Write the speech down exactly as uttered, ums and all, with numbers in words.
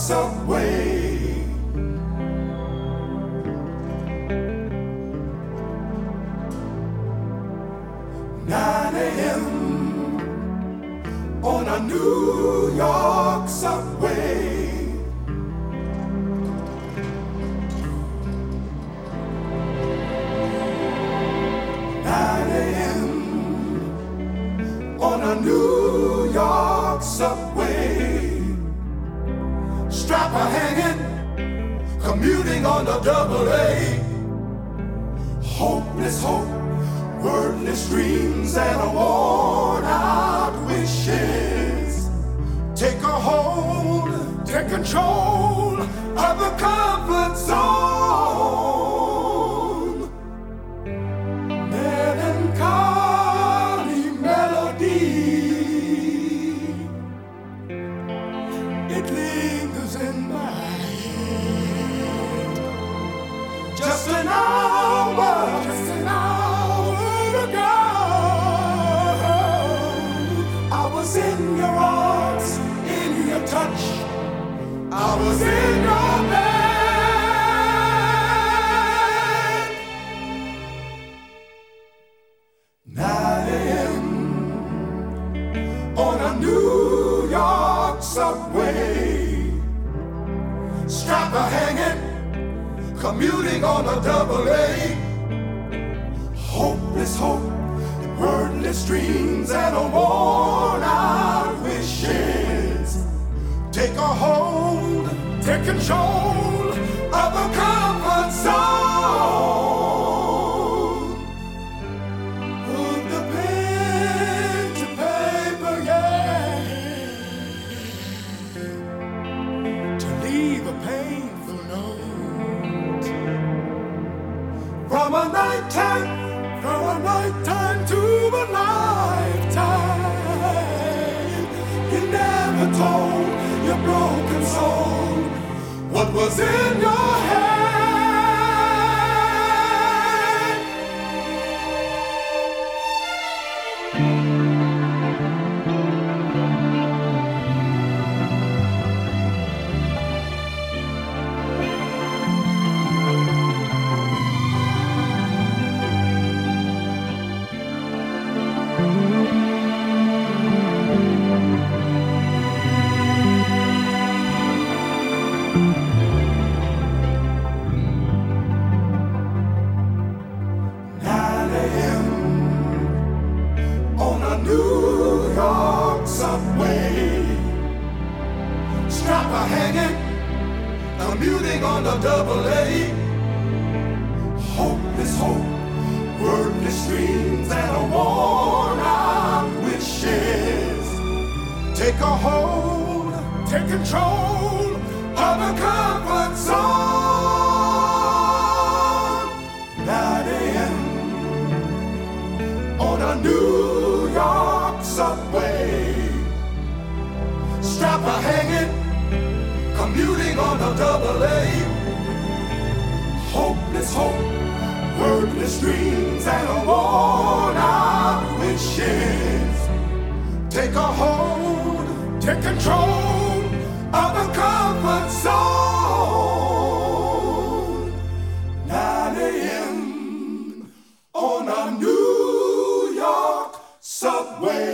subway. nine a.m. on a New York subway. nine a.m. on a New York subway. Strapper hanging, commuting on the double A. Hopeless hope, wordless dreams and worn out wishes. Take a hold, take control of the comfort zone. Melancholy melody, it lingers in my head. Just an hour, just an hour ago, I was in your arms, in your touch, I was in your bed. nine a.m. on a New York subway. Strapper hanging, commuting on a double A. Hopeless hope, wordless dreams and worn out wishes. Take a hold, take control of the comfort zone. Put the pen to paper, yeah, to leave a painful note. From a nighttime, from a nighttime to a lifetime, you never told your broken soul what was in your head. nine a.m. on a New York subway. Strapper hanging, commuting on the double A. Hopeless hope, wordless dreams and worn out wishes. Take a hold, take control of the comfort zone. nine a.m. on a New York subway. Strapper hanging, commuting on a double A. Hopeless hope, wordless dreams and worn out wishes. Take a hold, take control of the comfort zone. nine a.m. on a New York subway.